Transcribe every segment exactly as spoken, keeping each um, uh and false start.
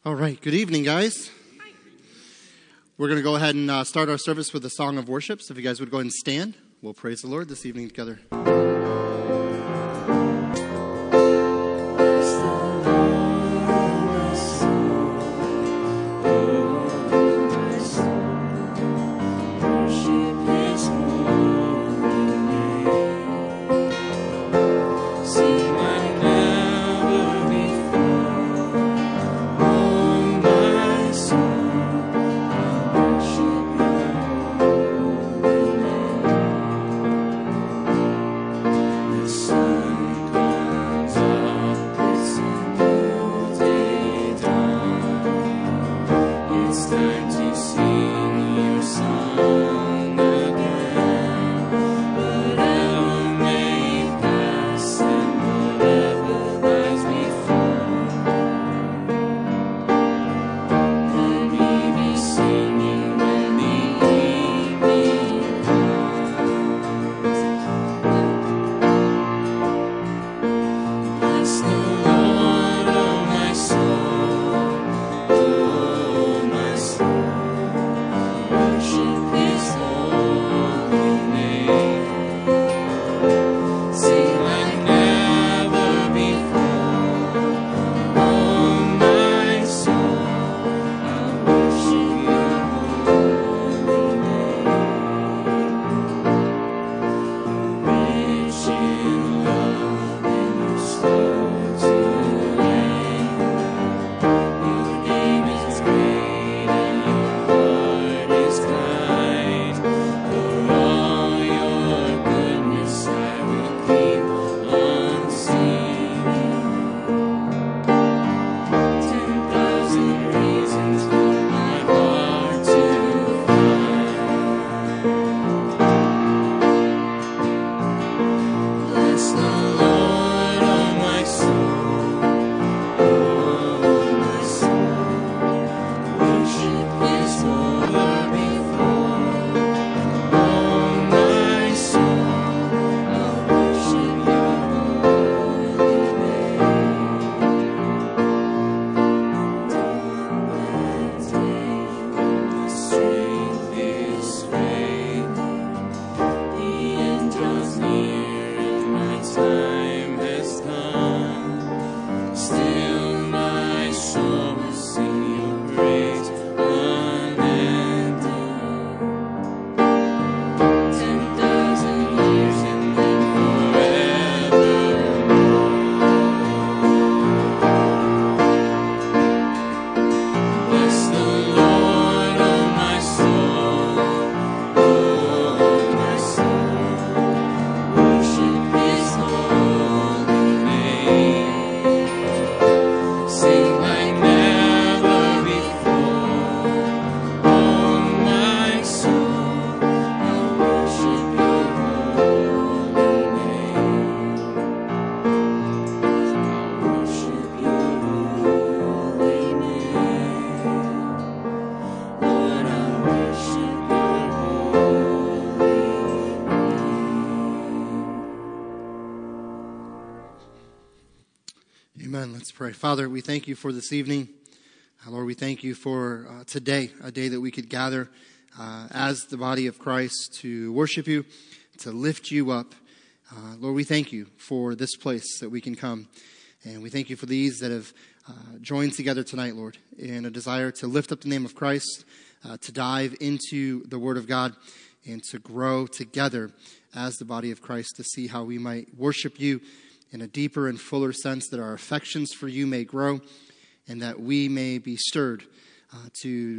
All right, good evening, guys. We're going to go ahead and uh, start our service with a song of worship. So if you guys would go ahead and stand, we'll praise the Lord this evening together. Pray. Father, we thank you for this evening. Uh, Lord, we thank you for uh, today, a day that we could gather uh, as the body of Christ to worship you, to lift you up. Uh, Lord, we thank you for this place that we can come. And we thank you for these that have uh, joined together tonight, Lord, in a desire to lift up the name of Christ, uh, to dive into the Word of God, and to grow together as the body of Christ to see how we might worship you in a deeper and fuller sense, that our affections for you may grow and that we may be stirred uh, to,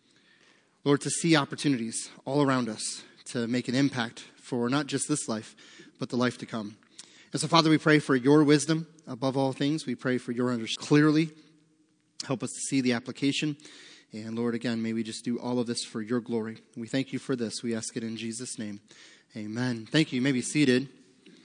Lord, to see opportunities all around us to make an impact for not just this life, but the life to come. And so, Father, we pray for your wisdom above all things. We pray for your understanding clearly. Help us to see the application. And Lord, again, may we just do all of this for your glory. We thank you for this. We ask it in Jesus' name. Amen. Thank you. You may be seated.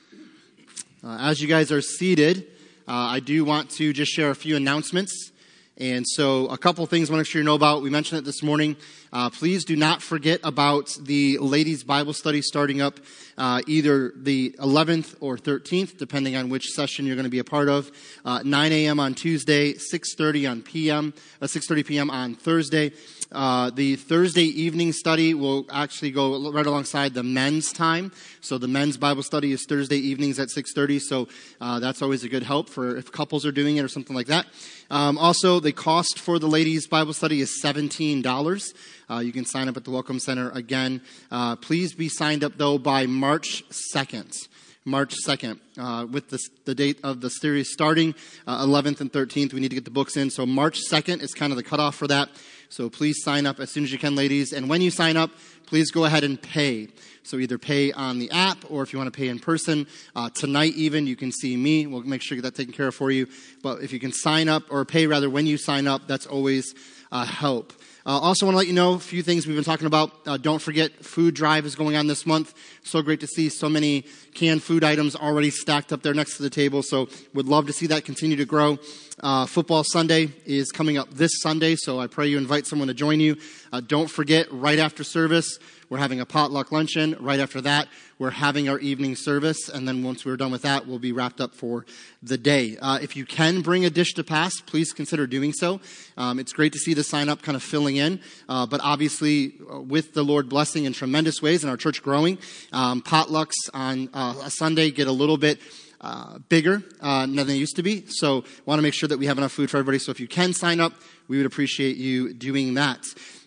Uh, as you guys are seated, uh, I do want to just share a few announcements. And so a couple things I want to make sure you know about. We mentioned it this morning. Uh, please do not forget about the ladies' Bible study starting up uh, either the eleventh or thirteenth, depending on which session you're going to be a part of. Uh, nine a.m. on Tuesday, six thirty on P M, uh, six thirty p.m. on Thursday. Uh, the Thursday evening study will actually go right alongside the men's time. So the men's Bible study is Thursday evenings at six thirty. So uh, that's always a good help for if couples are doing it or something like that. Um, also, the cost for the ladies' Bible study is seventeen dollars. Uh, you can sign up at the Welcome Center again. Uh, please be signed up, though, by March second. March second, uh, with the, the date of the series starting, uh, eleventh and thirteenth. We need to get the books in. So March second is kind of the cutoff for that. So please sign up as soon as you can, ladies. And when you sign up, please go ahead and pay. So either pay on the app or if you want to pay in person. Uh, tonight even, you can see me. We'll make sure to get that taken care of for you. But if you can sign up, or pay rather when you sign up, that's always a help. Uh, also want to let you know a few things we've been talking about. Uh, don't forget, food drive is going on this month. So great to see so many canned food items already stacked up there next to the table. So would love to see that continue to grow. Uh, football Sunday is coming up this Sunday, so I pray you invite someone to join you. Uh, don't forget, right after service, we're having a potluck luncheon. Right after that, we're having our evening service. And then once we're done with that, we'll be wrapped up for the day. Uh, if you can bring a dish to pass, please consider doing so. Um, it's great to see the sign up kind of filling in. Uh, but obviously, uh, with the Lord blessing in tremendous ways and our church growing, um, potlucks on uh, a Sunday get a little bit uh, bigger uh, than they used to be. So want to make sure that we have enough food for everybody. So if you can sign up, we would appreciate you doing that.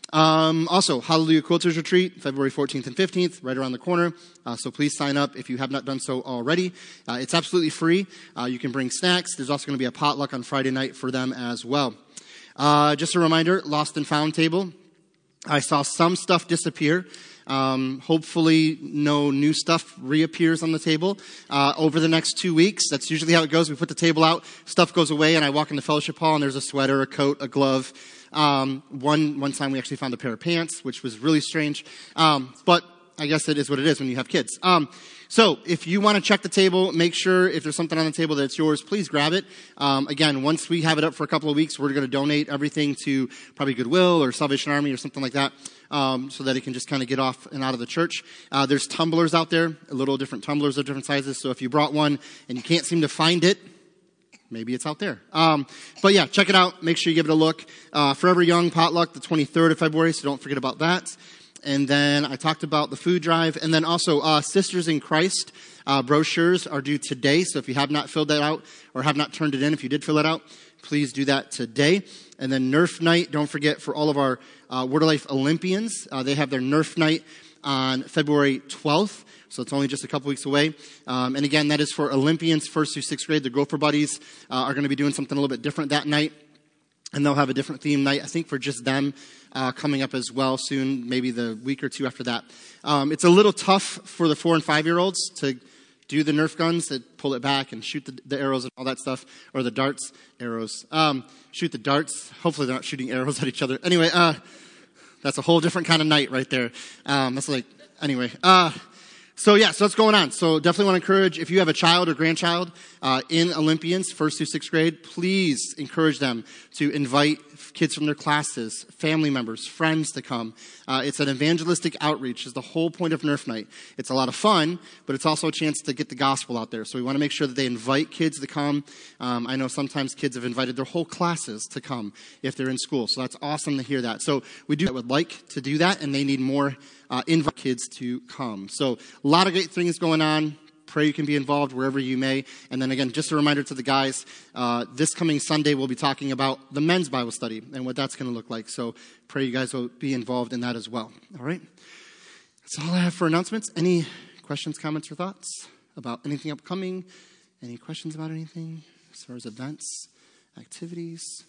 Um, also, Hallelujah Quilters Retreat, February fourteenth and fifteenth, right around the corner. Uh, so please sign up if you have not done so already. Uh, it's absolutely free. Uh, you can bring snacks. There's also going to be a potluck on Friday night for them as well. Uh, just a reminder, Lost and Found table. I saw some stuff disappear. Um, hopefully no new stuff reappears on the table uh, over the next two weeks. That's usually how it goes. We put the table out, stuff goes away, and I walk in the fellowship hall, and there's a sweater, a coat, a glove. Um, one, one time we actually found a pair of pants, which was really strange. Um, but I guess it is what it is when you have kids. Um, so if you want to check the table, make sure if there's something on the table that's yours, please grab it. Um, again, once we have it up for a couple of weeks, we're going to donate everything to probably Goodwill or Salvation Army or something like that. Um, so that it can just kind of get off and out of the church. Uh, there's tumblers out there, little different tumblers of different sizes. So if you brought one and you can't seem to find it, maybe it's out there. Um, but yeah, check it out. Make sure you give it a look. Uh, Forever Young potluck, the twenty-third of February, so don't forget about that. And then I talked about the food drive. And then also uh, Sisters in Christ uh, brochures are due today. So if you have not filled that out or have not turned it in, if you did fill it out, please do that today. And then Nerf Night, don't forget for all of our uh, Word of Life Olympians, uh, they have their Nerf Night on February twelfth. So it's only just a couple weeks away. Um, and again, that is for Olympians, first through sixth grade. The Gopher Buddies uh, are going to be doing something a little bit different that night. And they'll have a different theme night, I think, for just them uh, coming up as well soon, maybe the week or two after that. Um, it's a little tough for the four and five-year-olds to do the Nerf guns, that pull it back and shoot the, the arrows and all that stuff, or the darts, arrows. Um, shoot the darts. Hopefully they're not shooting arrows at each other. Anyway, uh, that's a whole different kind of night right there. Um, that's like, anyway. Uh, So yeah, so what's going on? So definitely want to encourage, if you have a child or grandchild uh, in Olympians, first through sixth grade, please encourage them to invite kids from their classes, family members, friends to come. Uh, it's an evangelistic outreach is the whole point of Nerf Night. It's a lot of fun, but it's also a chance to get the gospel out there. So we want to make sure that they invite kids to come. Um, I know sometimes kids have invited their whole classes to come if they're in school. So that's awesome to hear that. So we do would like to do that, and they need more uh, invite kids to come. So a lot of great things going on. Pray you can be involved wherever you may. And then again, just a reminder to the guys, uh, this coming Sunday, we'll be talking about the men's Bible study and what that's going to look like. So pray you guys will be involved in that as well. All right. That's all I have for announcements. Any questions, comments, or thoughts about anything upcoming? Any questions about anything as far as events, activities?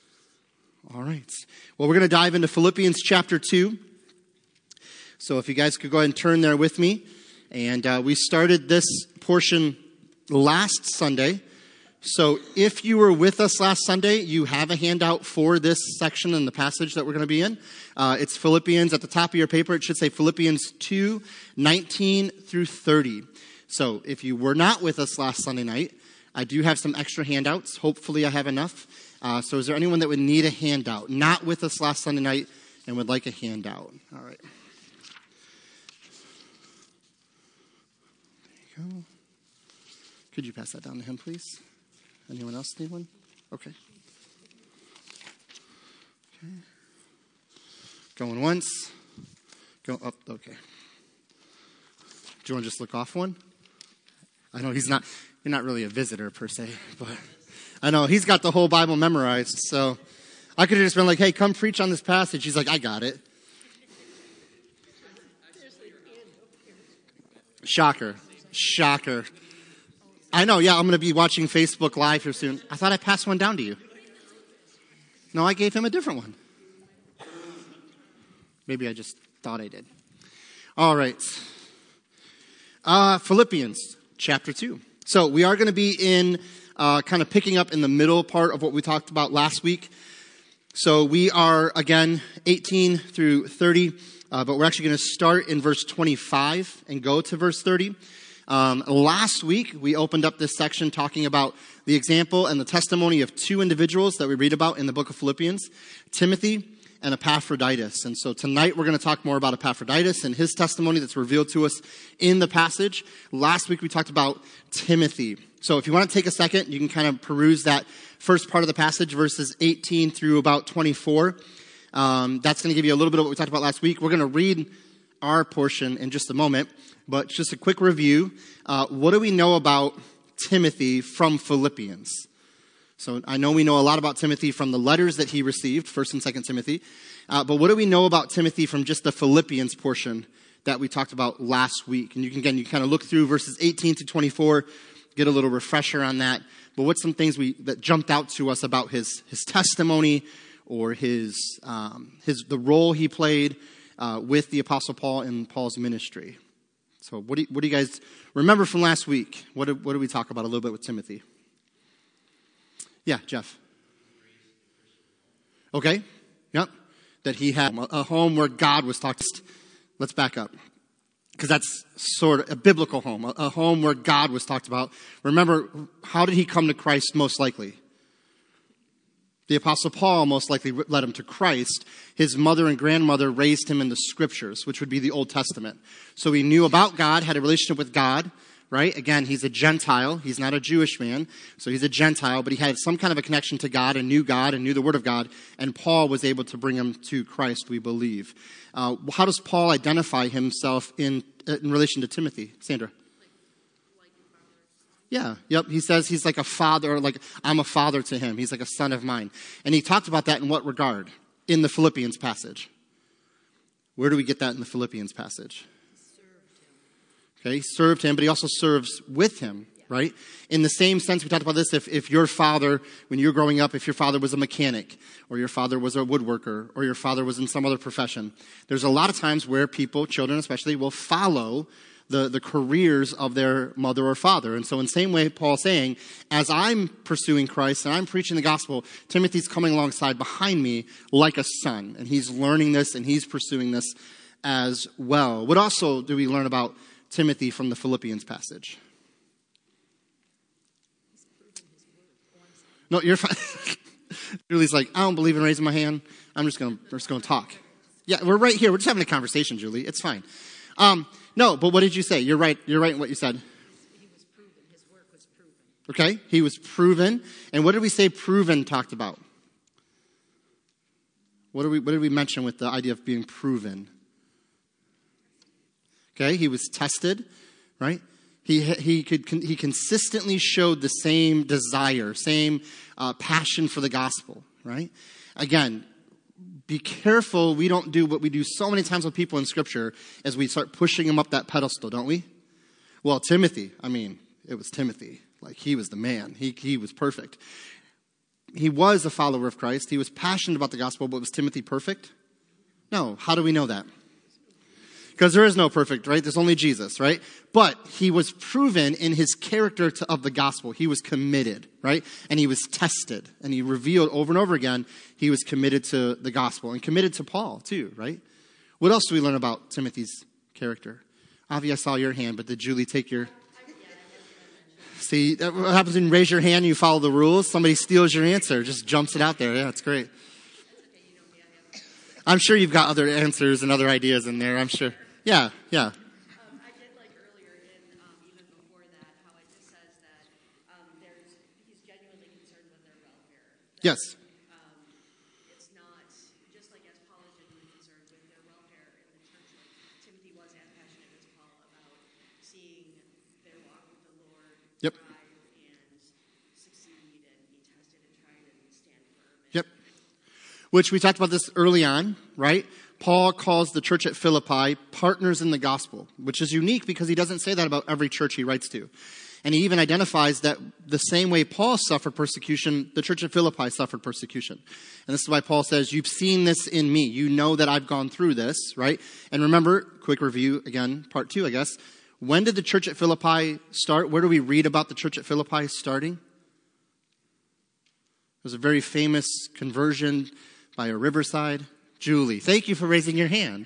All right. Well, we're going to dive into Philippians chapter two. So if you guys could go ahead and turn there with me. And uh, we started this portion last Sunday. So if you were with us last Sunday, you have a handout for this section in the passage that we're going to be in. Uh, it's Philippians. At the top of your paper, it should say Philippians two, nineteen through thirty. So if you were not with us last Sunday night, I do have some extra handouts. Hopefully I have enough. Uh, so is there anyone that would need a handout? Not with us last Sunday night and would like a handout. All right. There you go. Could you pass that down to him, please? Anyone else need one? Okay. Okay. Going once. Go up. Okay. Do you want to just look off one? I know he's not, you're not really a visitor per se, but I know he's got the whole Bible memorized. So I could have just been like, hey, come preach on this passage. He's like, I got it. Shocker. Shocker. I know, yeah, I'm going to be watching Facebook Live here soon. I thought I passed one down to you. No, I gave him a different one. Maybe I just thought I did. All right. Uh, Philippians chapter two. So we are going to be in uh, kind of picking up in the middle part of what we talked about last week. So we are, again, eighteen through thirty, uh, but we're actually going to start in verse twenty-five and go to verse thirty. Um, last week, we opened up this section talking about the example and the testimony of two individuals that we read about in the book of Philippians, Timothy and Epaphroditus. And so tonight we're going to talk more about Epaphroditus and his testimony that's revealed to us in the passage. Last week we talked about Timothy. So if you want to take a second, you can kind of peruse that first part of the passage, verses eighteen through about twenty-four. Um, that's going to give you a little bit of what we talked about last week. We're going to read our portion in just a moment, but just a quick review. Uh, what do we know about Timothy from Philippians? So I know we know a lot about Timothy from the letters that he received, First and Second Timothy. Uh, but what do we know about Timothy from just the Philippians portion that we talked about last week? And you can, again, you kind of look through verses eighteen to twenty-four, get a little refresher on that. But what's some things we that jumped out to us about his his testimony or his um, his the role he played Uh, with the Apostle Paul in Paul's ministry? So what do you, what do you guys remember from last week? What did, what did we talk about a little bit with Timothy? Yeah, Jeff. Okay. Yep. That he had a home where God was talking. Let's back up. Because that's sort of a biblical home, a, a home where God was talked about. Remember, how did he come to Christ most likely? The Apostle Paul most likely led him to Christ. His mother and grandmother raised him in the Scriptures, which would be the Old Testament. So he knew about God, had a relationship with God, right? Again, he's a Gentile. He's not a Jewish man. So he's a Gentile, but he had some kind of a connection to God and knew God and knew the Word of God. And Paul was able to bring him to Christ, we believe. Uh, how does Paul identify himself in, in relation to Timothy? Sandra? Yeah, yep. He says he's like a father, like I'm a father to him. He's like a son of mine. And he talked about that in what regard? In the Philippians passage. Where do we get that in the Philippians passage? Okay, he served him, but he also serves with him, right? In the same sense, we talked about this, if, if your father, when you were growing up, if your father was a mechanic, or your father was a woodworker, or your father was in some other profession, there's a lot of times where people, children especially, will follow The, the careers of their mother or father. And so in the same way, Paul's saying, as I'm pursuing Christ and I'm preaching the gospel, Timothy's coming alongside behind me like a son. And he's learning this and he's pursuing this as well. What also do we learn about Timothy from the Philippians passage? No, you're fine. Julie's like, I don't believe in raising my hand. I'm just going to just going to talk. Yeah, we're right here. We're just having a conversation, Julie. It's fine. Um, no, but what did you say? You're right. You're right in what you said. He was proven. His work was proven. Okay. He was proven. And what did we say proven talked about? What did we, what did we mention with the idea of being proven? Okay. He was tested, right? He, he could, he consistently showed the same desire, same uh, passion for the gospel, right? Again, be careful we don't do what we do so many times with people in Scripture as we start pushing them up that pedestal, don't we? Well, Timothy, I mean, it was Timothy. Like, he was the man. He, he was perfect. He was a follower of Christ. He was passionate about the gospel, but was Timothy perfect? No. How do we know that? Because there is no perfect, right? There's only Jesus, right? But he was proven in his character to, of the gospel. He was committed, right? And he was tested. And he revealed over and over again he was committed to the gospel and committed to Paul too, right? What else do we learn about Timothy's character? Avi, I saw your hand, but did Julie take your... See, that- what happens when you raise your hand and you follow the rules? Somebody steals your answer, just jumps it out there. Yeah, it's great. I'm sure you've got other answers and other ideas in there, I'm sure. Yeah, yeah. Um, I did like earlier, and um, even before that, how it just says that um, there's he's genuinely concerned with their welfare. That, Yes. Um, it's not just like as Paul is genuinely concerned with their welfare in the church. Like Timothy was as passionate as Paul about seeing their walk with the Lord Yep. thrive and succeed and be tested and tried and stand firm. And Yep. Which we talked about this early on, right? Paul calls the church at Philippi partners in the gospel, which is unique because he doesn't say that about every church he writes to. And he even identifies that the same way Paul suffered persecution, the church at Philippi suffered persecution. And this is why Paul says, you've seen this in me. You know that I've gone through this, right? And remember, quick review again, part two, I guess. When did the church at Philippi start? Where do we read about the church at Philippi starting? It was a very famous conversion by a riverside. Julie, thank you for raising your hand.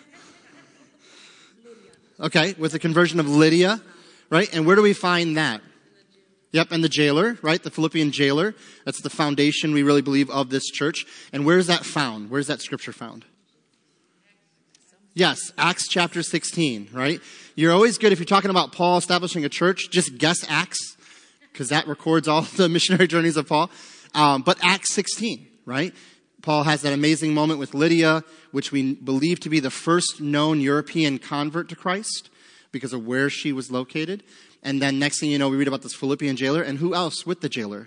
Okay, with the conversion of Lydia, right? And where do we find that? Yep, and the jailer, right? The Philippian jailer. That's the foundation, we really believe, of this church. And where's that found? Where's that scripture found? Yes, Acts chapter sixteen, right? You're always good if you're talking about Paul establishing a church, just guess Acts, because that records all the missionary journeys of Paul. Um, but Acts sixteen, right? Paul has that amazing moment with Lydia, which we believe to be the first known European convert to Christ because of where she was located. And then next thing you know, we read about this Philippian jailer. And who else with the jailer?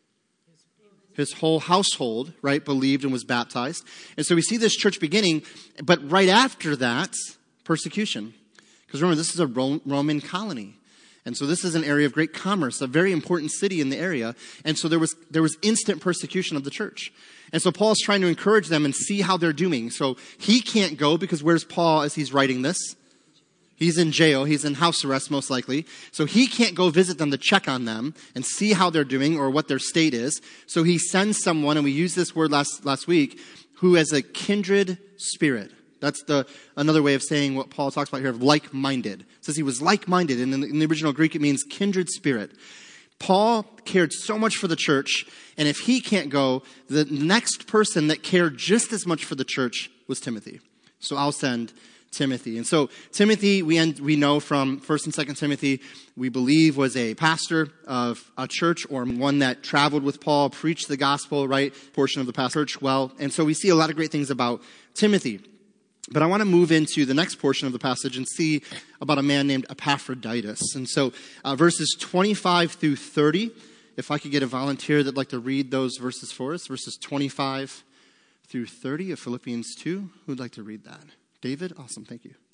His whole household, right, believed and was baptized. And so we see this church beginning, but right after that, persecution. Because remember, this is a Roman colony. And so this is an area of great commerce, a very important city in the area. And so there was there was instant persecution of the church. And so Paul's trying to encourage them and see how they're doing. So he can't go because where's Paul as he's writing this? He's in jail. He's in house arrest most likely. So he can't go visit them to check on them and see how they're doing or what their state is. So he sends someone, and we used this word last, last week, who has a kindred spirit. That's the another way of saying what Paul talks about here of like-minded. It says he was like-minded. And in the, in the original Greek, it means kindred spirit. Paul cared so much for the church, and if he can't go, the next person that cared just as much for the church was Timothy. So I'll send Timothy. And so Timothy, we end, we know from First and Second Timothy, we believe was a pastor of a church or one that traveled with Paul, preached the gospel, right? Portion of the pastor church well. And so we see a lot of great things about Timothy. But I want to move into the next portion of the passage and see about a man named Epaphroditus. And so uh, verses twenty-five through thirty, if I could get a volunteer that'd like to read those verses for us, verses twenty-five through thirty of Philippians two. Who'd like to read that? David? Awesome, thank you.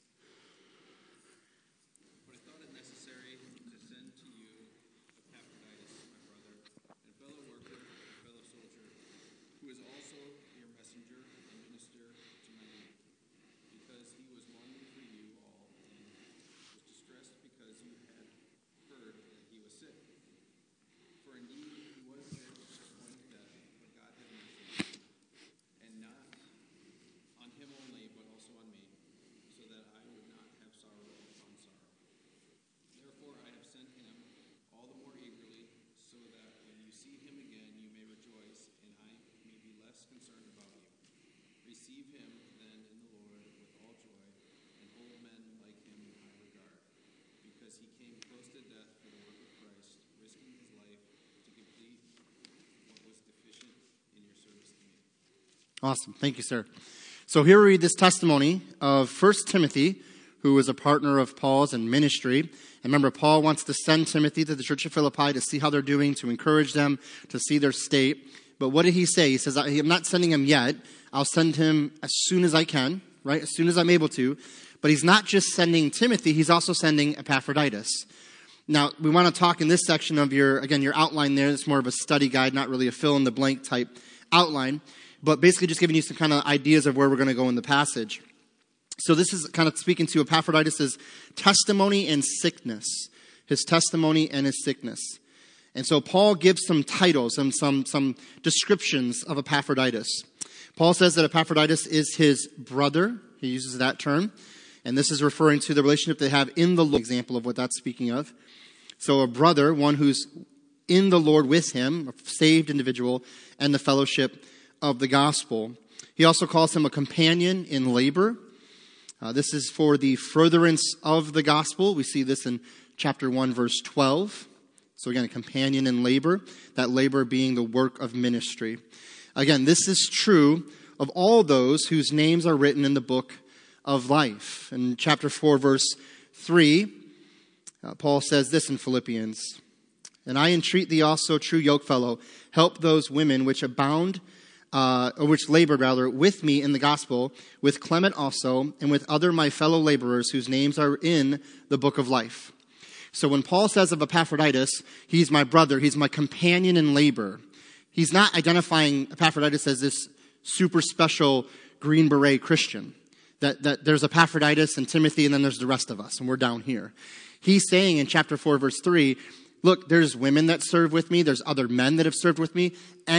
But I thought it necessary to send to you Epaphroditus, my brother, and fellow worker and fellow soldier, who is also your messenger and minister to my need, because he was longing for you all and was distressed because you had heard that he was sick. For indeed he was sick to the point of death, but God had mercy, and not on him only, but also on me, so that I would not have sorrow upon sorrow. Therefore I have sent him all the more eagerly, so that when you see him again you may rejoice, and I may be less concerned about you. Receive him then in the Lord with all joy, and hold men like him in high regard, because he came close to death for the work of Christ, risking his life to complete what was deficient in your service to me. Awesome. Thank you, sir. So here we read this testimony of First Timothy, who was a partner of Paul's in ministry. And remember, Paul wants to send Timothy to the church of Philippi to see how they're doing, to encourage them, to see their state. But what did he say? He says, I'm not sending him yet. I'll send him as soon as I can, right? As soon as I'm able to. But he's not just sending Timothy, he's also sending Epaphroditus. Now, we want to talk in this section of your, again, your outline there. It's more of a study guide, not really a fill-in-the-blank type outline. But basically just giving you some kind of ideas of where we're going to go in the passage. So this is kind of speaking to Epaphroditus' testimony and sickness. His testimony and his sickness. And so Paul gives some titles and some, some descriptions of Epaphroditus. Paul says that Epaphroditus is his brother. He uses that term. And this is referring to the relationship they have in the Lord, example of what that's speaking of. So a brother, one who's in the Lord with him, a saved individual, and the fellowship of the gospel. He also calls him a companion in labor. Uh, this is for the furtherance of the gospel. We see this in chapter one, verse twelve. So again, a companion in labor, that labor being the work of ministry. Again, this is true of all those whose names are written in the book of life. In chapter four, verse three, uh, Paul says this in Philippians, "And I entreat thee also, true yokefellow, help those women which abound, uh, or which labor rather, with me in the gospel, with Clement also, and with other my fellow laborers whose names are in the book of life." So when Paul says of Epaphroditus, he's my brother, he's my companion in labor, he's not identifying Epaphroditus as this super special Green Beret Christian. That, that there's Epaphroditus and Timothy, and then there's the rest of us, and we're down here. He's saying in chapter four, verse three, look, there's women that serve with me, there's other men that have served with me.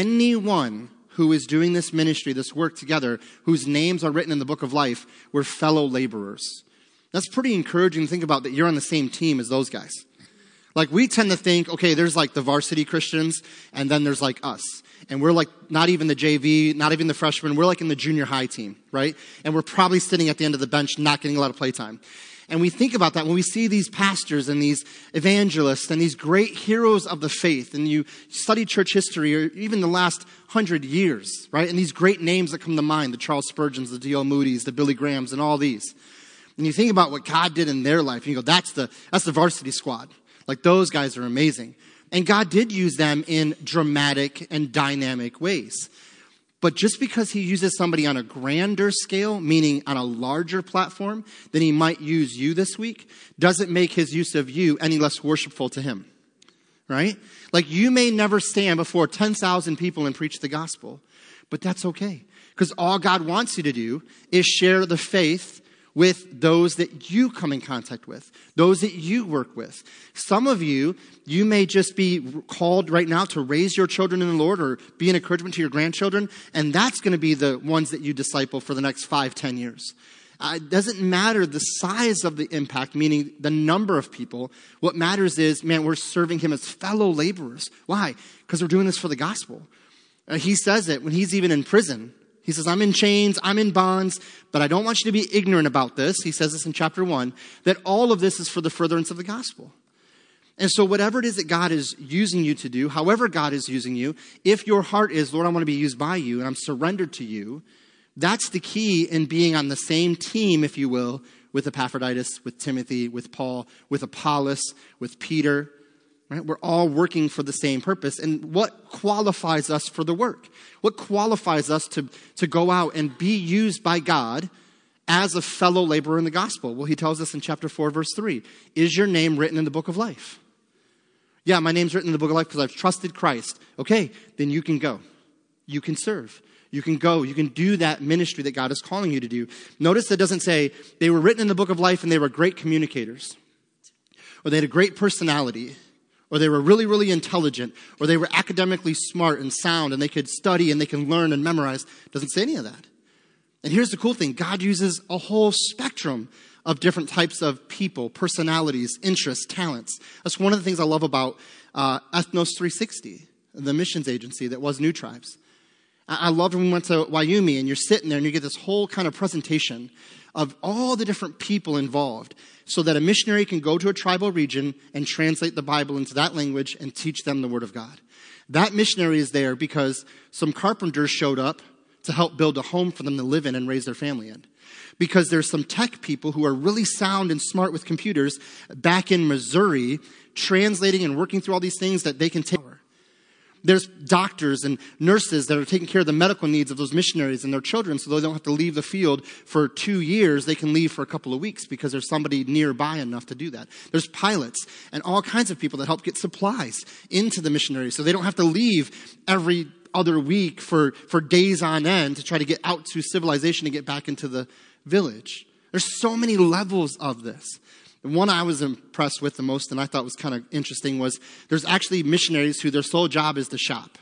Anyone who is doing this ministry, this work together, whose names are written in the book of life, we're fellow laborers. That's pretty encouraging to think about, that you're on the same team as those guys. Like, we tend to think, okay, there's like the varsity Christians, and then there's like us. And we're like not even the J V, not even the freshmen. We're like in the junior high team, right? And we're probably sitting at the end of the bench, not getting a lot of playtime. And we think about that when we see these pastors and these evangelists and these great heroes of the faith, and you study church history or even the last hundred years, right? And these great names that come to mind, the Charles Spurgeons, the D L Moody's, the Billy Grahams, and all these. And you think about what God did in their life, and you go, that's the, that's the varsity squad. Like, those guys are amazing. And God did use them in dramatic and dynamic ways. But just because he uses somebody on a grander scale, meaning on a larger platform than he might use you this week, doesn't make his use of you any less worshipful to him. Right? Like, you may never stand before ten thousand people and preach the gospel, but that's okay. Because all God wants you to do is share the faith with those that you come in contact with, those that you work with. Some of you, you may just be called right now to raise your children in the Lord or be an encouragement to your grandchildren, and that's going to be the ones that you disciple for the next five, ten years. Uh, it doesn't matter the size of the impact, meaning the number of people. What matters is, man, we're serving him as fellow laborers. Why? Because we're doing this for the gospel. Uh, he says it when he's even in prison. He says, I'm in chains, I'm in bonds, but I don't want you to be ignorant about this. He says this in chapter one, that all of this is for the furtherance of the gospel. And so whatever it is that God is using you to do, however God is using you, if your heart is, Lord, I want to be used by you and I'm surrendered to you, that's the key in being on the same team, if you will, with Epaphroditus, with Timothy, with Paul, with Apollos, with Peter. Right? We're all working for the same purpose. And what qualifies us for the work? What qualifies us to, to go out and be used by God as a fellow laborer in the gospel? Well, he tells us in chapter four, verse three, is your name written in the book of life? Yeah, my name's written in the book of life because I've trusted Christ. Okay, then you can go. You can serve. You can go. You can do that ministry that God is calling you to do. Notice that doesn't say they were written in the book of life and they were great communicators, or they had a great personality, or they were really, really intelligent, or they were academically smart and sound, and they could study and they can learn and memorize. It doesn't say any of that. And here's the cool thing. God uses a whole spectrum of different types of people, personalities, interests, talents. That's one of the things I love about uh, Ethnos three sixty, the missions agency that was New Tribes. I, I loved when we went to Wyoming, and you're sitting there and you get this whole kind of presentation of all the different people involved, so that a missionary can go to a tribal region and translate the Bible into that language and teach them the Word of God. That missionary is there because some carpenters showed up to help build a home for them to live in and raise their family in. Because there's some tech people who are really sound and smart with computers back in Missouri, translating and working through all these things that they can take. There's doctors and nurses that are taking care of the medical needs of those missionaries and their children, so they don't have to leave the field for two years. They can leave for a couple of weeks because there's somebody nearby enough to do that. There's pilots and all kinds of people that help get supplies into the missionaries, so they don't have to leave every other week for, for days on end to try to get out to civilization and get back into the village. There's so many levels of this. The one I was impressed with the most and I thought was kind of interesting was there's actually missionaries who their sole job is to shop.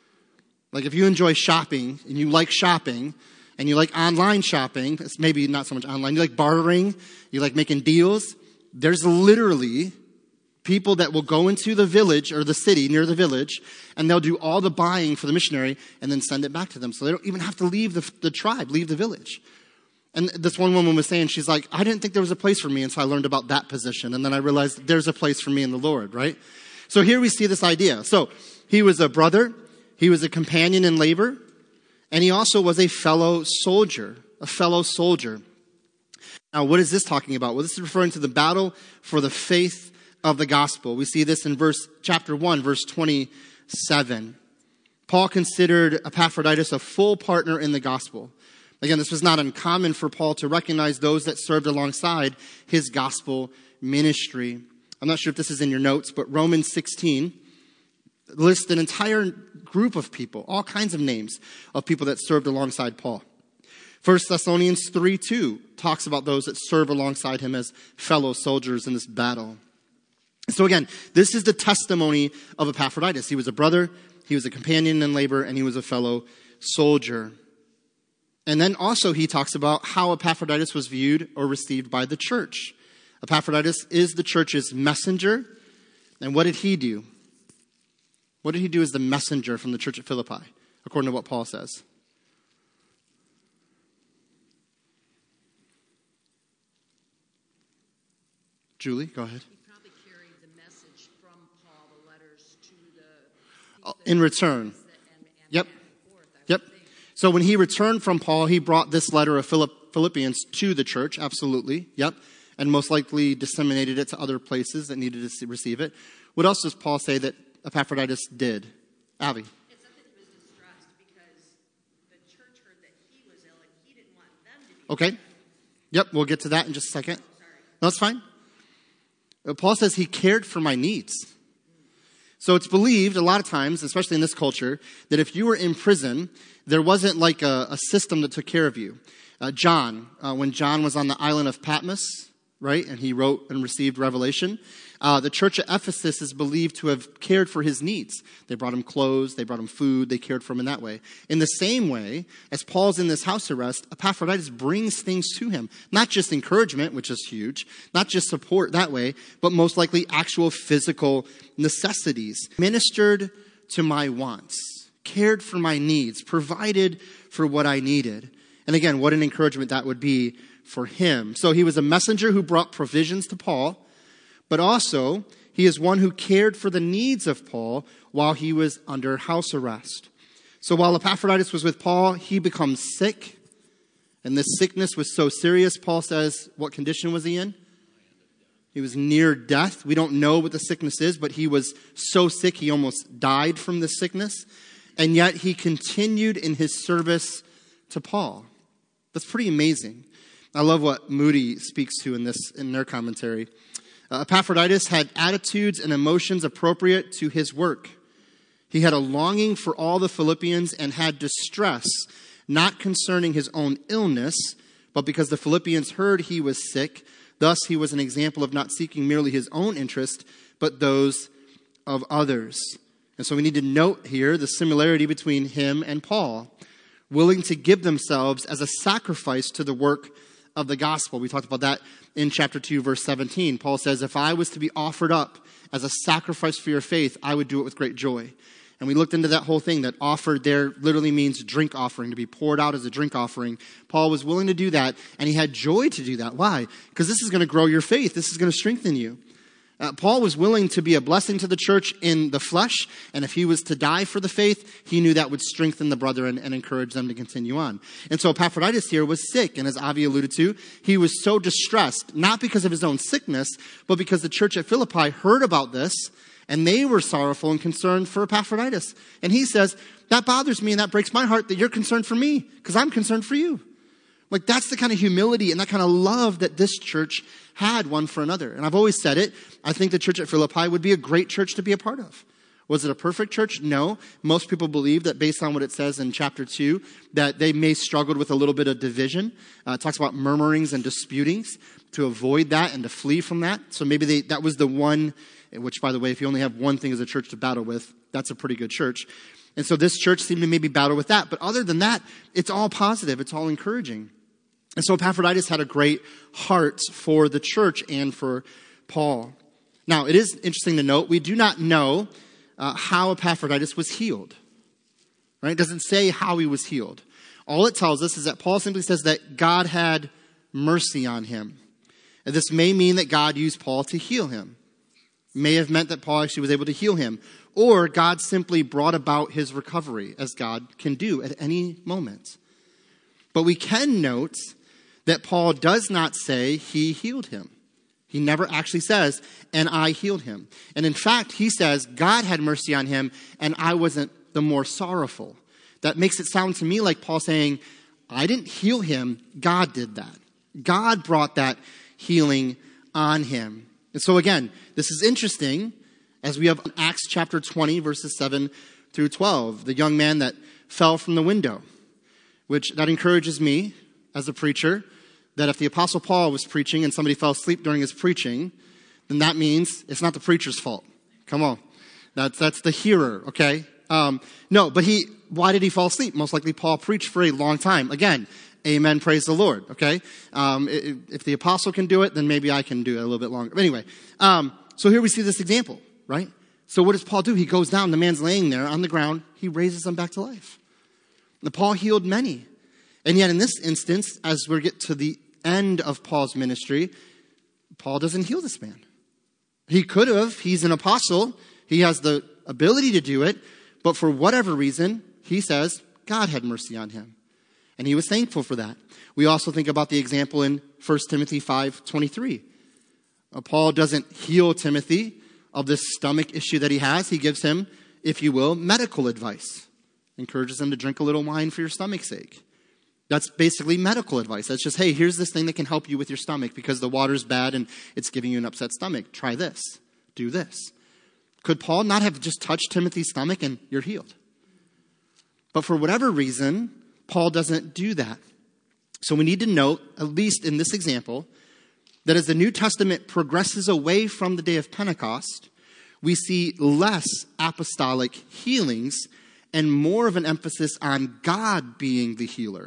Like, if you enjoy shopping and you like shopping and you like online shopping, it's maybe not so much online, you like bartering, you like making deals, there's literally People that will go into the village or the city near the village, and they'll do all the buying for the missionary and then send it back to them. So they don't even have to leave the, the tribe, leave the village. And this one woman was saying, she's like, I didn't think there was a place for me until I learned about that position. And then I realized there's a place for me in the Lord, right? So here we see this idea. So he was a brother, he was a companion in labor, and he also was a fellow soldier, a fellow soldier. Now, what is this talking about? Well, this is referring to the battle for the faith of the gospel. We see this in verse chapter one, verse twenty-seven. Paul considered Epaphroditus a full partner in the gospel. Again, this was not uncommon for Paul to recognize those that served alongside his gospel ministry. I'm not sure if this is in your notes, but Romans sixteen lists an entire group of people, all kinds of names of people that served alongside Paul. First Thessalonians three two talks about those that serve alongside him as fellow soldiers in this battle. So again, this is the testimony of Epaphroditus. He was a brother, he was a companion in labor, and he was a fellow soldier. And then also he talks about how Epaphroditus was viewed or received by the church. Epaphroditus is the church's messenger. And what did he do? What did he do as the messenger from the church at Philippi, according to what Paul says? Julie, go ahead. He probably carried the message from Paul, the letters to the Oh, in return. and, and Yep. back and forth, I Yep. would think. So when he returned from Paul, he brought this letter of Philipp- Philippians to the church. Absolutely. Yep. And most likely disseminated it to other places that needed to see- receive it. What else does Paul say that Epaphroditus did? Abby. It said that he was distressed because the church heard that he was ill and he didn't want them to be Okay. Yep. We'll get to that in just a second. No, that's fine. Uh, Paul says he cared for my needs. So it's believed a lot of times, especially in this culture, that if you were in prison, there wasn't like a, a system that took care of you. Uh, John, uh, when John was on the island of Patmos, right, and he wrote and received revelation, uh, the church at Ephesus is believed to have cared for his needs. They brought him clothes, they brought him food, they cared for him in that way. In the same way, as Paul's in this house arrest, Epaphroditus brings things to him. Not just encouragement, which is huge, not just support that way, but most likely actual physical necessities. Ministered to my wants, cared for my needs, provided for what I needed. And again, what an encouragement that would be for him. So he was a messenger who brought provisions to Paul, but also he is one who cared for the needs of Paul while he was under house arrest. So while Epaphroditus was with Paul, he becomes sick. And this sickness was so serious, Paul says, what condition was he in? He was near death. We don't know what the sickness is, but he was so sick he almost died from the sickness. And yet he continued in his service to Paul. That's pretty amazing. I love what Moody speaks to in this in their commentary. Uh, Epaphroditus had attitudes and emotions appropriate to his work. He had a longing for all the Philippians and had distress, not concerning his own illness, but because the Philippians heard he was sick. Thus, he was an example of not seeking merely his own interest, but those of others. And so we need to note here the similarity between him and Paul, willing to give themselves as a sacrifice to the work of the gospel. We talked about that in chapter two, verse seventeen. Paul says, if I was to be offered up as a sacrifice for your faith, I would do it with great joy. And we looked into that whole thing, that offered there literally means drink offering, to be poured out as a drink offering. Paul was willing to do that, and he had joy to do that. Why? Because this is going to grow your faith. This is going to strengthen you. Uh, Paul was willing to be a blessing to the church in the flesh, and if he was to die for the faith, he knew that would strengthen the brethren and encourage them to continue on. And so Epaphroditus here was sick, and as Avi alluded to, he was so distressed, not because of his own sickness, but because the church at Philippi heard about this, and they were sorrowful and concerned for Epaphroditus. And he says, that bothers me and that breaks my heart that you're concerned for me, because I'm concerned for you. Like, that's the kind of humility and that kind of love that this church had one for another. And I've always said it, I think the church at Philippi would be a great church to be a part of. Was it a perfect church? No. Most people believe that based on what it says in chapter two, that they may struggled with a little bit of division. Uh, it talks about murmurings and disputings, to avoid that and to flee from that. So maybe they, that was the one, which, by the way, if you only have one thing as a church to battle with, that's a pretty good church. And so this church seemed to maybe battle with that. But other than that, it's all positive. It's all encouraging. And so Epaphroditus had a great heart for the church and for Paul. Now, it is interesting to note, we do not know uh, how Epaphroditus was healed. Right? It doesn't say how he was healed. All it tells us is that Paul simply says that God had mercy on him. And this may mean that God used Paul to heal him. It may have meant that Paul actually was able to heal him. Or God simply brought about his recovery, as God can do at any moment. But we can note that Paul does not say he healed him. He never actually says, and I healed him. And in fact, he says, God had mercy on him, and I wasn't the more sorrowful. That makes it sound to me like Paul saying, I didn't heal him, God did that. God brought that healing on him. And so again, this is interesting as we have Acts chapter twenty, verses seven through twelve, the young man that fell from the window, which that encourages me as a preacher, that if the Apostle Paul was preaching and somebody fell asleep during his preaching, then that means it's not the preacher's fault. Come on. That's, that's the hearer, okay? Um, no, but he, why did he fall asleep? Most likely Paul preached for a long time. Again, amen, praise the Lord, okay? Um, if, if the apostle can do it, then maybe I can do it a little bit longer. But anyway, um, so here we see this example, right? So what does Paul do? He goes down, the man's laying there on the ground, he raises him back to life. And Paul healed many. And yet in this instance, as we get to the end of Paul's ministry, Paul doesn't heal this man. He could have. He's an apostle. He has the ability to do it. But for whatever reason, he says God had mercy on him. And he was thankful for that. We also think about the example in First Timothy five twenty-three. Uh, Paul doesn't heal Timothy of this stomach issue that he has. He gives him, if you will, medical advice. Encourages him to drink a little wine for your stomach's sake. That's basically medical advice. That's just, hey, here's this thing that can help you with your stomach because the water's bad and it's giving you an upset stomach. Try this. Do this. Could Paul not have just touched Timothy's stomach and you're healed? But for whatever reason, Paul doesn't do that. So we need to note, at least in this example, that as the New Testament progresses away from the day of Pentecost, we see less apostolic healings and more of an emphasis on God being the healer.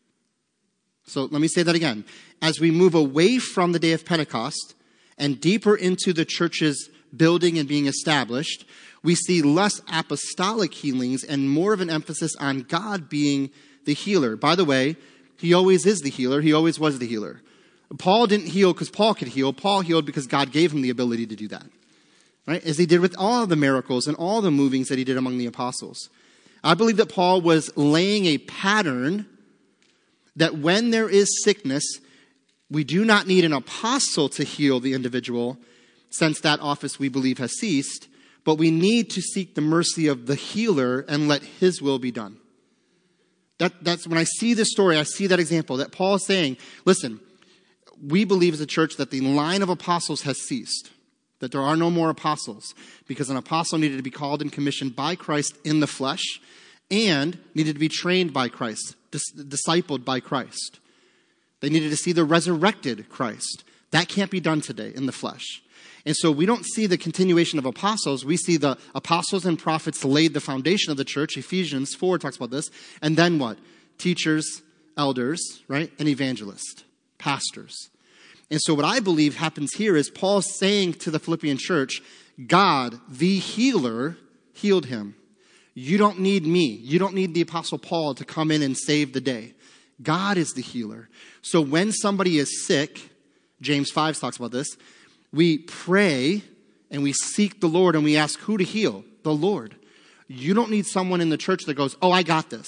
So let me say that again. As we move away from the day of Pentecost and deeper into the church's building and being established, we see less apostolic healings and more of an emphasis on God being the healer. By the way, he always is the healer. He always was the healer. Paul didn't heal because Paul could heal. Paul healed because God gave him the ability to do that. Right? As he did with all the miracles and all the movings that he did among the apostles. I believe that Paul was laying a pattern that when there is sickness, we do not need an apostle to heal the individual, since that office we believe has ceased, but we need to seek the mercy of the healer and let his will be done. That, that's when I see this story, I see that example, that Paul is saying, listen, we believe as a church that the line of apostles has ceased, that there are no more apostles, because an apostle needed to be called and commissioned by Christ in the flesh and needed to be trained by Christ, dis- discipled by Christ. They needed to see the resurrected Christ. That can't be done today in the flesh. And so we don't see the continuation of apostles. We see the apostles and prophets laid the foundation of the church. Ephesians four talks about this. And then what? Teachers, elders, right? And evangelists, pastors. And so what I believe happens here is Paul's saying to the Philippian church, God, the healer, healed him. You don't need me. You don't need the Apostle Paul to come in and save the day. God is the healer. So when somebody is sick, James five talks about this, we pray and we seek the Lord and we ask who to heal? The Lord. You don't need someone in the church that goes, oh, I got this.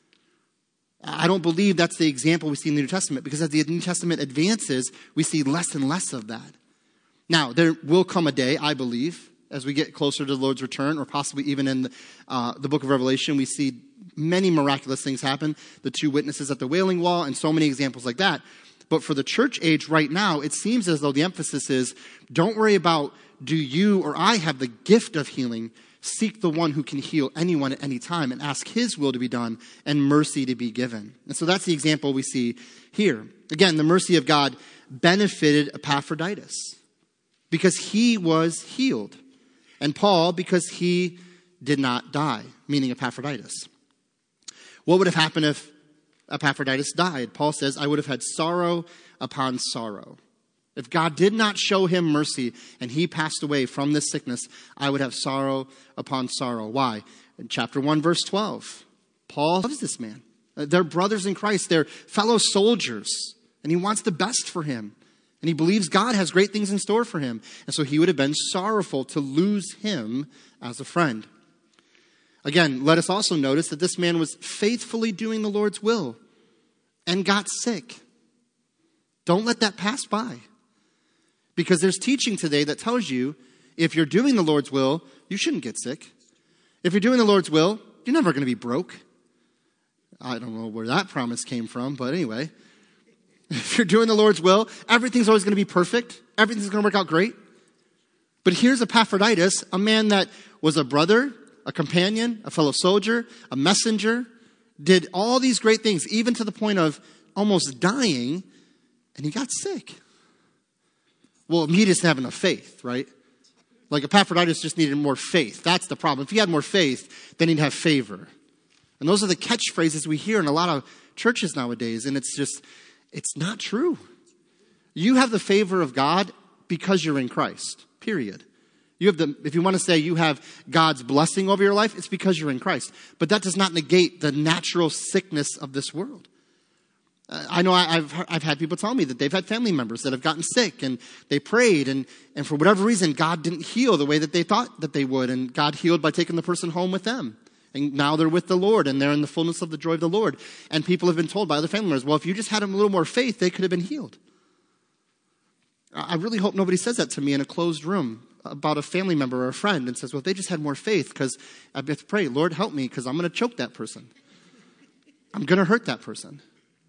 I don't believe that's the example we see in the New Testament, because as the New Testament advances, we see less and less of that. Now, there will come a day, I believe, as we get closer to the Lord's return, or possibly even in the, uh, the book of Revelation, we see many miraculous things happen. The two witnesses at the Wailing Wall and so many examples like that. But for the church age right now, it seems as though the emphasis is, don't worry about, do you or I have the gift of healing? Seek the one who can heal anyone at any time and ask his will to be done and mercy to be given. And so that's the example we see here. Again, the mercy of God benefited Epaphroditus because he was healed. And Paul because he did not die, meaning Epaphroditus. What would have happened if Epaphroditus died? Paul says, I would have had sorrow upon sorrow. If God did not show him mercy and he passed away from this sickness, I would have sorrow upon sorrow. Why? In chapter one, verse twelve, Paul loves this man. They're brothers in Christ. They're fellow soldiers. And he wants the best for him. And he believes God has great things in store for him. And so he would have been sorrowful to lose him as a friend. Again, let us also notice that this man was faithfully doing the Lord's will and got sick. Don't let that pass by. Because there's teaching today that tells you if you're doing the Lord's will, you shouldn't get sick. If you're doing the Lord's will, you're never going to be broke. I don't know where that promise came from, but anyway. If you're doing the Lord's will, everything's always going to be perfect. Everything's going to work out great. But here's Epaphroditus, a man that was a brother, a companion, a fellow soldier, a messenger, did all these great things, even to the point of almost dying, and he got sick. Well, he just didn't have enough faith, right? Like Epaphroditus just needed more faith. That's the problem. If he had more faith, then he'd have favor. And those are the catchphrases we hear in a lot of churches nowadays. And it's just, it's not true. You have the favor of God because you're in Christ, period. You have the, if you want to say you have God's blessing over your life, it's because you're in Christ. But that does not negate the natural sickness of this world. I know I've I've had people tell me that they've had family members that have gotten sick and they prayed and, and for whatever reason, God didn't heal the way that they thought that they would. And God healed by taking the person home with them. And now they're with the Lord and they're in the fullness of the joy of the Lord. And people have been told by other family members, well, if you just had a little more faith, they could have been healed. I really hope nobody says that to me in a closed room about a family member or a friend and says, well, if they just had more faith, because I have to pray, Lord, help me because I'm going to choke that person. I'm going to hurt that person.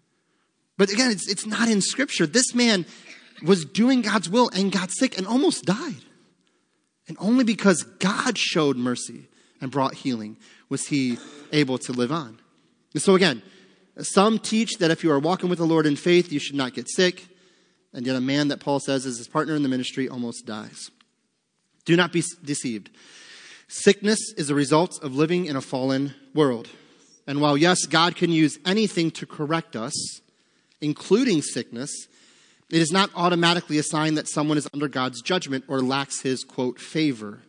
But again, it's, it's not in Scripture. This man was doing God's will and got sick and almost died. And only because God showed mercy and brought healing was he able to live on. And so again, some teach that if you are walking with the Lord in faith, you should not get sick. And yet a man that Paul says is his partner in the ministry almost dies. Do not be deceived. Sickness is a result of living in a fallen world. And while, yes, God can use anything to correct us, including sickness, it is not automatically a sign that someone is under God's judgment or lacks his, quote, favor.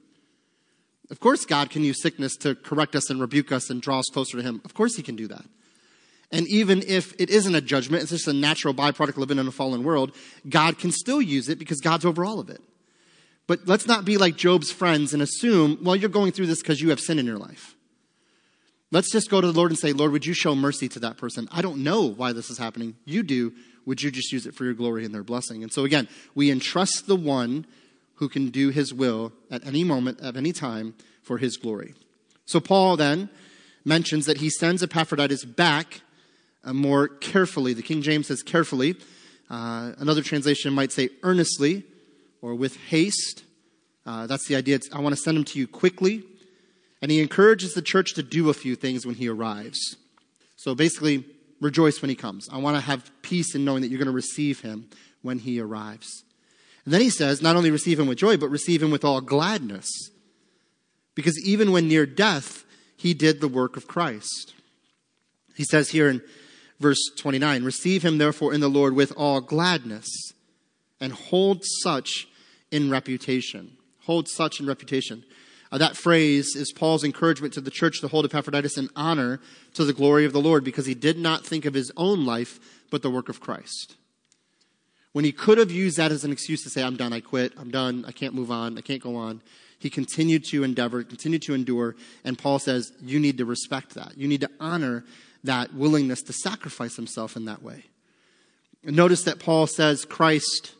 Of course, God can use sickness to correct us and rebuke us and draw us closer to him. Of course he can do that. And even if it isn't a judgment, it's just a natural byproduct of living in a fallen world, God can still use it because God's over all of it. But let's not be like Job's friends and assume, well, you're going through this because you have sin in your life. Let's just go to the Lord and say, Lord, would you show mercy to that person? I don't know why this is happening. You do. Would you just use it for your glory and their blessing? And so again, we entrust the one who can do his will at any moment, at any time, for his glory. So Paul then mentions that he sends Epaphroditus back uh, more carefully. The King James says carefully. Uh, another translation might say earnestly or with haste. Uh, that's the idea. It's, I want to send him to you quickly. And he encourages the church to do a few things when he arrives. So basically, rejoice when he comes. I want to have peace in knowing that you're going to receive him when he arrives. And then he says, not only receive him with joy, but receive him with all gladness. Because even when near death, he did the work of Christ. He says here in verse twenty-nine, receive him therefore in the Lord with all gladness, and hold such in reputation. Hold such in reputation. Uh, that phrase is Paul's encouragement to the church to hold Epaphroditus in honor to the glory of the Lord because he did not think of his own life, but the work of Christ. When he could have used that as an excuse to say, I'm done, I quit, I'm done, I can't move on, I can't go on, he continued to endeavor, continued to endure, and Paul says, you need to respect that. You need to honor that willingness to sacrifice himself in that way. Notice that Paul says Christ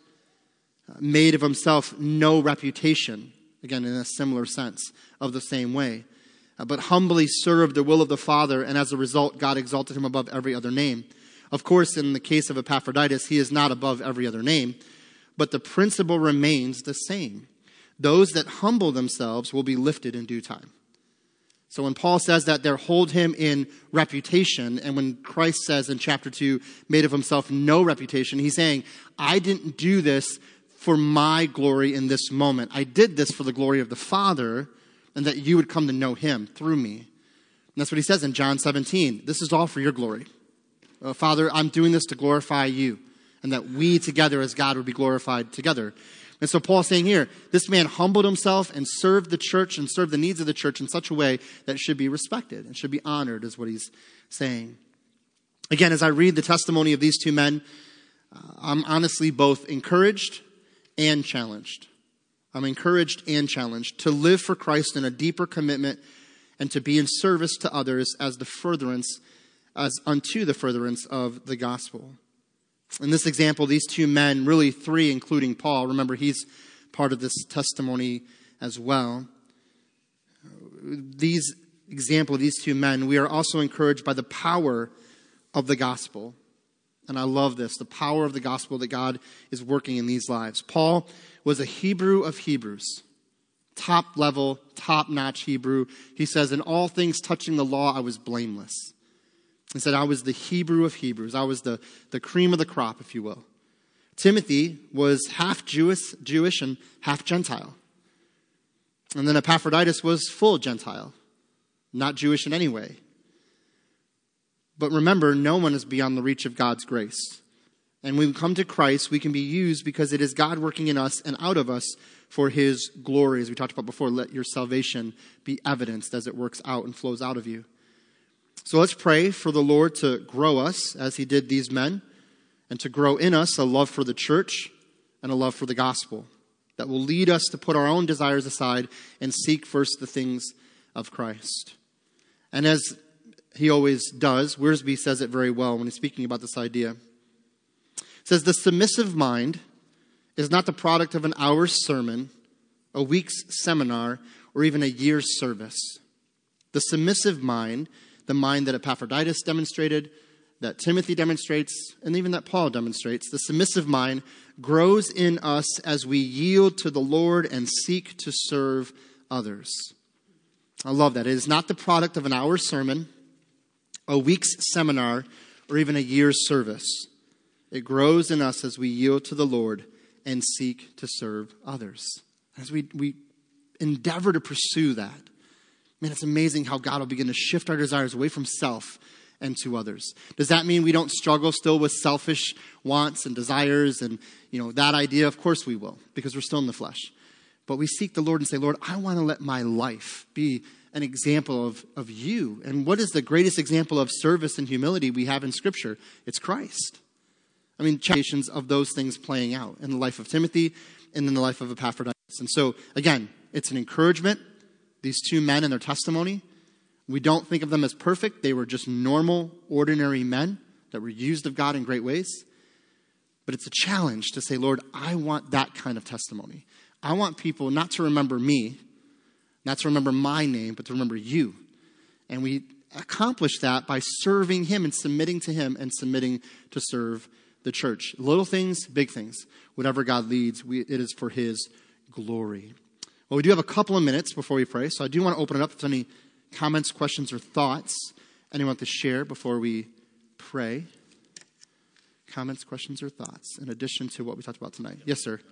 made of himself no reputation. Again, in a similar sense, of the same way. Uh, but humbly served the will of the Father, and as a result, God exalted him above every other name. Of course, in the case of Epaphroditus, he is not above every other name, but the principle remains the same. Those that humble themselves will be lifted in due time. So when Paul says that there, hold him in reputation, and when Christ says in chapter two, made of himself no reputation, he's saying, I didn't do this for my glory in this moment. I did this for the glory of the Father, and that you would come to know him through me. And that's what he says in John seventeen. This is all for your glory. Uh, Father, I'm doing this to glorify you. and that we together as God would be glorified together. And so Paul's saying here, this man humbled himself and served the church and served the needs of the church in such a way that it should be respected and should be honored, is what he's saying. Again, as I read the testimony of these two men, uh, I'm honestly both encouraged and challenged. I'm encouraged and challenged to live for Christ in a deeper commitment and to be in service to others as the furtherance, as unto the furtherance of the gospel. In this example, these two men, really three, including Paul, remember he's part of this testimony as well. These example of these two men, we are also encouraged by the power of the gospel. And I love this, the power of the gospel that God is working in these lives. Paul was a Hebrew of Hebrews, top level, top notch Hebrew. He says, in all things touching the law, I was blameless. He said, I was the Hebrew of Hebrews. I was the, the cream of the crop, if you will. Timothy was half Jewish, Jewish and half Gentile. And then Epaphroditus was full Gentile, not Jewish in any way. But remember, no one is beyond the reach of God's grace. And when we come to Christ, we can be used because it is God working in us and out of us for his glory. As we talked about before, let your salvation be evidenced as it works out and flows out of you. So let's pray for the Lord to grow us as he did these men, and to grow in us a love for the church and a love for the gospel that will lead us to put our own desires aside and seek first the things of Christ. And as he always does, Wiersbe says it very well when he's speaking about this idea. It says, the submissive mind is not the product of an hour's sermon, a week's seminar, or even a year's service. The submissive mind, the mind that Epaphroditus demonstrated, that Timothy demonstrates, and even that Paul demonstrates, the submissive mind grows in us as we yield to the Lord and seek to serve others. I love that. It is not the product of an hour's sermon, a week's seminar, or even a year's service. It grows in us as we yield to the Lord and seek to serve others. As we, we endeavor to pursue that, man, it's amazing how God will begin to shift our desires away from self and to others. Does that mean we don't struggle still with selfish wants and desires and, you know, that idea? Of course we will, because we're still in the flesh. But we seek the Lord and say, Lord, I want to let my life be an example of, of you. And what is the greatest example of service and humility we have in Scripture? It's Christ. I mean, chapters of those things playing out in the life of Timothy and in the life of Epaphroditus. And so, again, it's an encouragement. These two men and their testimony, we don't think of them as perfect. They were just normal, ordinary men that were used of God in great ways. But it's a challenge to say, Lord, I want that kind of testimony. I want people not to remember me, not to remember my name, but to remember you. And we accomplish that by serving him and submitting to him and submitting to serve the church. Little things, big things. Whatever God leads, we, it is for his glory. Well, we do have a couple of minutes before we pray, so I do want to open it up to any comments, questions, or thoughts anyone want to share before we pray. Comments, questions, or thoughts in addition to what we talked about tonight. Yes, sir.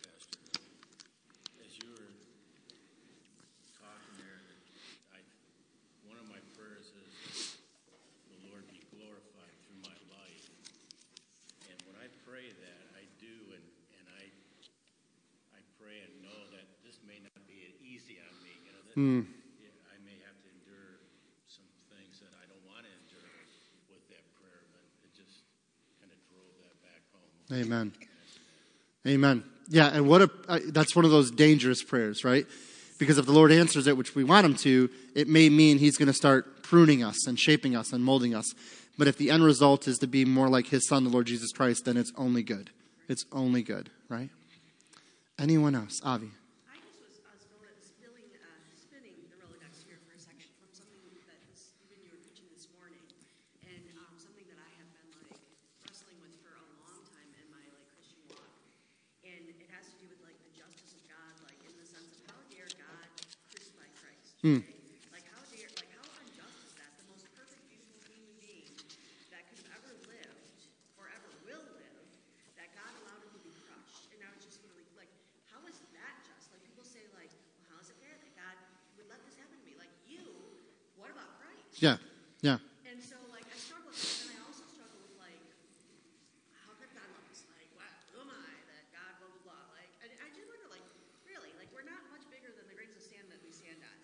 As you were talking there, I, one of my prayers is the Lord be glorified through my life. And when I pray that, I do, and, and I I pray and know that this may not be easy on me. You know, that Hmm. yeah, I may have to endure some things that I don't want to endure with that prayer, but it just kind of drove that back home. Amen. Amen. Yeah, and what a uh, that's one of those dangerous prayers, right? Because if the Lord answers it, which we want him to, it may mean he's going to start pruning us and shaping us and molding us. But if the end result is to be more like his son, the Lord Jesus Christ, then it's only good. It's only good, right? Anyone else? Avi. I just was, I was going, spilling, uh, spinning the Rolodex here for a section from something that was, even you were preaching this morning, and um, something that I have been like wrestling with for a long time in my like Christian walk, and it has to do with like the justice of God, like in the sense of how dare God crucify Christ? Hmm. Okay? Like how dare, like how unjust is that? The most perfect, beautiful human being that could have ever lived or ever will live, that God allowed him to be crushed, and now it's just really like. How is that just? Like people say, like, well, how is it fair that God would let this happen to me? Like you, what about Christ? Yeah, yeah. And so, like, I struggle with this, and I also struggle with like, how could God love us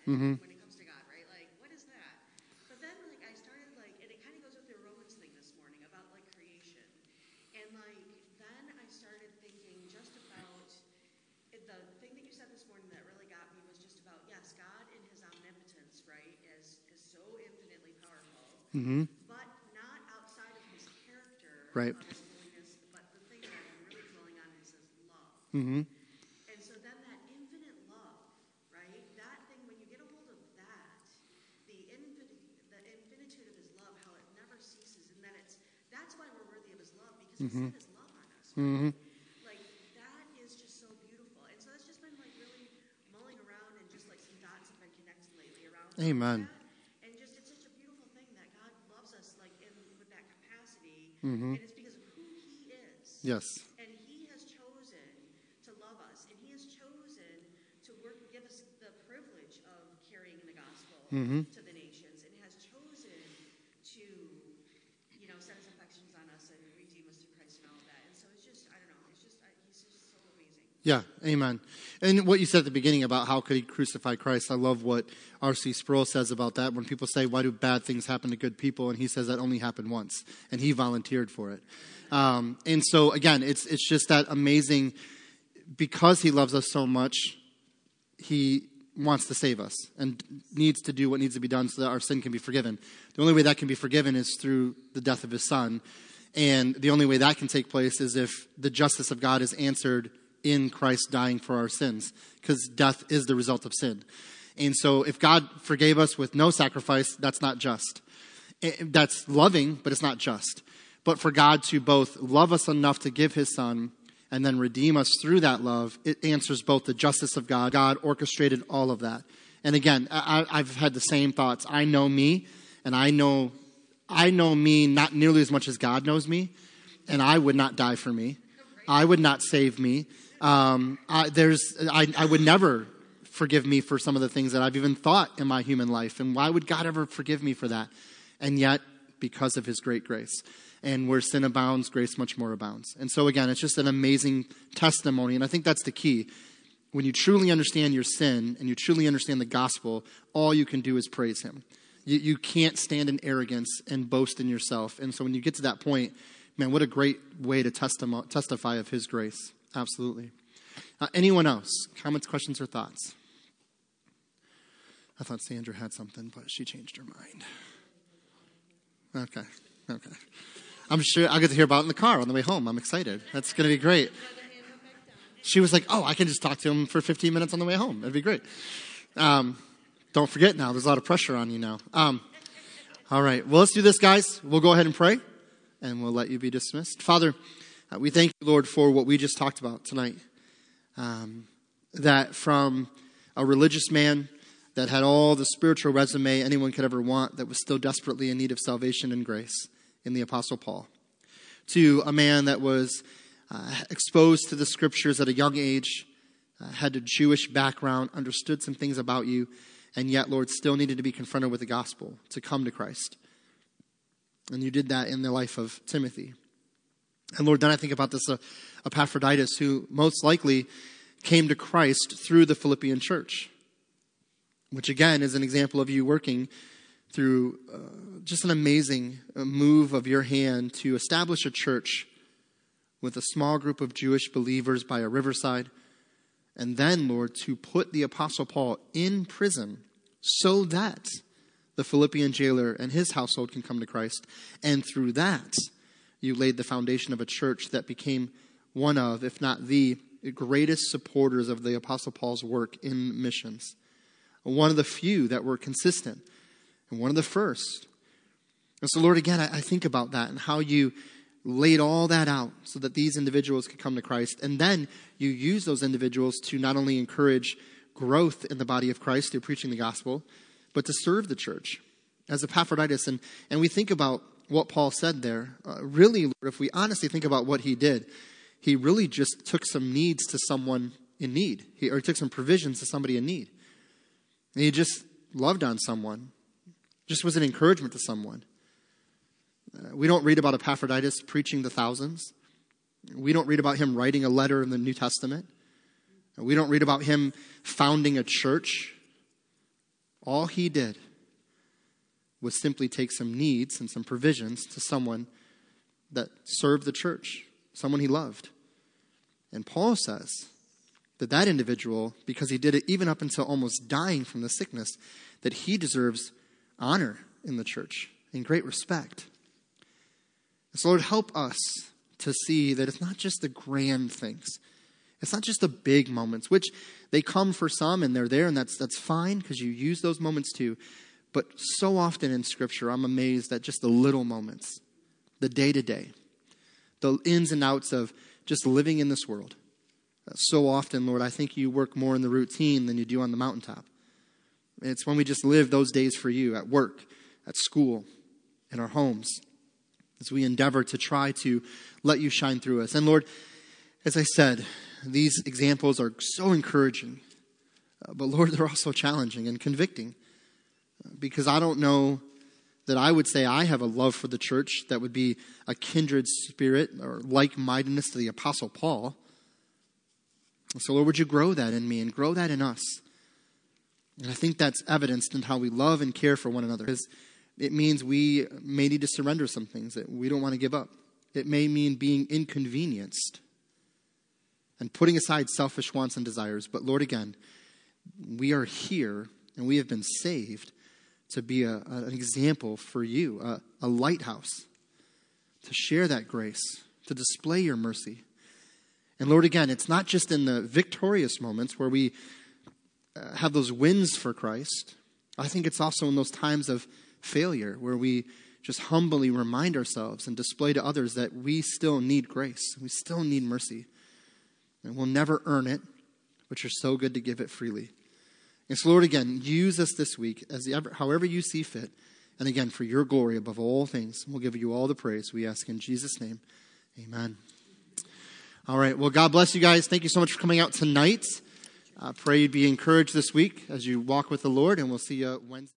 Mm-hmm. when it comes to God, right? Like, what is that? But then, like, I started, like, and it kind of goes with the Romans thing this morning about, like, creation. And, like, then I started thinking just about it, the thing that you said this morning that really got me was just about, yes, God in his omnipotence, right, is, is so infinitely powerful, Mm-hmm. but not outside of his character Right. of his holiness, but the thing that I'm really dwelling on is his love. Mm-hmm. And so then that infinite love, right? That thing, when you get a hold of that, the infinite, the infinitude of his love, how it never ceases, and then it's, that's why we're worthy of his love, because Mm-hmm. he set his love on us. Right? Mm-hmm. Like, that is just so beautiful. And so that's just been, like, really mulling around, and just, like, some dots have been connected lately around Amen. that. And just, it's such a beautiful thing that God loves us, like, in with that capacity, Mm-hmm. and it's because of who he is. Yes. And he has chosen to love us, and he has chosen to work, give us the privilege of carrying the gospel Mm-hmm. to the nations, and has chosen to, you know, set his affections on us and redeem us through Christ and all of that. And so it's just, I don't know, it's just, I, he's just so amazing. Yeah, amen. And what you said at the beginning about how could he crucify Christ, I love what R C Sproul says about that. When people say, why do bad things happen to good people? And he says that only happened once, and he volunteered for it. Um, and so, again, it's it's just that amazing, because he loves us so much, he wants to save us and needs to do what needs to be done so that our sin can be forgiven. The only way that can be forgiven is through the death of his son. And the only way that can take place is if the justice of God is answered in Christ dying for our sins, because death is the result of sin. And so if God forgave us with no sacrifice, that's not just. It, that's loving, but it's not just. But for God to both love us enough to give his son and then redeem us through that love, it answers both the justice of God. God orchestrated all of that. And again, I, I've had the same thoughts. I know me, and I know I know me not nearly as much as God knows me, and I would not die for me. I would not save me. Um, I, there's, I, I would never forgive me for some of the things that I've even thought in my human life. And why would God ever forgive me for that? And yet, because of his great grace. And where sin abounds, grace much more abounds. And so again, it's just an amazing testimony. And I think that's the key. When you truly understand your sin and you truly understand the gospel, all you can do is praise him. You, you can't stand in arrogance and boast in yourself. And so when you get to that point, man, what a great way to testi- testify of his grace. Absolutely. Uh, anyone else? Comments, questions, or thoughts? I thought Sandra had something, but she changed her mind. Okay. Okay. I'm sure I'll get to hear about it in the car on the way home. I'm excited. That's going to be great. She was like, oh, I can just talk to him for fifteen minutes on the way home. That'd be great. Um, don't forget now, there's a lot of pressure on you now. Um, all right. Well, let's do this, guys. We'll go ahead and pray, and we'll let you be dismissed. Father, uh, we thank you, Lord, for what we just talked about tonight. Um, that from a religious man that had all the spiritual resume anyone could ever want, that was still desperately in need of salvation and grace in the Apostle Paul, to a man that was uh, exposed to the scriptures at a young age, uh, had a Jewish background, understood some things about you, and yet, Lord, still needed to be confronted with the gospel to come to Christ. And you did that in the life of Timothy. And Lord, then I think about this uh, Epaphroditus, who most likely came to Christ through the Philippian church, which again is an example of you working through uh, just an amazing move of your hand to establish a church with a small group of Jewish believers by a riverside. And then, Lord, to put the Apostle Paul in prison so that the Philippian jailer and his household can come to Christ. And through that, you laid the foundation of a church that became one of, if not the greatest supporters of the Apostle Paul's work in missions. One of the few that were consistent. And one of the first. And so, Lord, again, I, I think about that and how you laid all that out so that these individuals could come to Christ. And then you use those individuals to not only encourage growth in the body of Christ through preaching the gospel, but to serve the church as Epaphroditus. And, and we think about what Paul said there. Uh, really, Lord, if we honestly think about what he did, he really just took some needs to someone in need. He, or he took some provisions to somebody in need. And he just loved on someone. Just was an encouragement to someone. Uh, we don't read about Epaphroditus preaching to thousands. We don't read about him writing a letter in the New Testament. We don't read about him founding a church. All he did was simply take some needs and some provisions to someone that served the church, someone he loved. And Paul says that that individual, because he did it even up until almost dying from the sickness, that he deserves honor in the church and great respect. So Lord, help us to see that it's not just the grand things. It's not just the big moments, which they come for some and they're there, and that's that's fine because you use those moments too. But so often in Scripture, I'm amazed at just the little moments, the day-to-day, the ins and outs of just living in this world. So often, Lord, I think you work more in the routine than you do on the mountaintop. It's when we just live those days for you at work, at school, in our homes, as we endeavor to try to let you shine through us. And Lord, as I said, these examples are so encouraging. Uh, but Lord, they're also challenging and convicting. Uh, because I don't know that I would say I have a love for the church that would be a kindred spirit or like-mindedness to the Apostle Paul. So Lord, would you grow that in me and grow that in us? And I think that's evidenced in how we love and care for one another. Because it means we may need to surrender some things that we don't want to give up. It may mean being inconvenienced and putting aside selfish wants and desires. But Lord, again, we are here and we have been saved to be a, an example for you, a, a lighthouse, to share that grace, to display your mercy. And Lord, again, it's not just in the victorious moments where we uh, have those wins for Christ. I think it's also in those times of failure where we just humbly remind ourselves and display to others that we still need grace. We still need mercy. And we'll never earn it, but you're so good to give it freely. And so, Lord, again, use us this week as ever, however you see fit. And again, for your glory above all things. We'll give you all the praise. We ask in Jesus' name. Amen. All right. Well, God bless you guys. Thank you so much for coming out tonight. I pray you'd be encouraged this week as you walk with the Lord. And we'll see you Wednesday.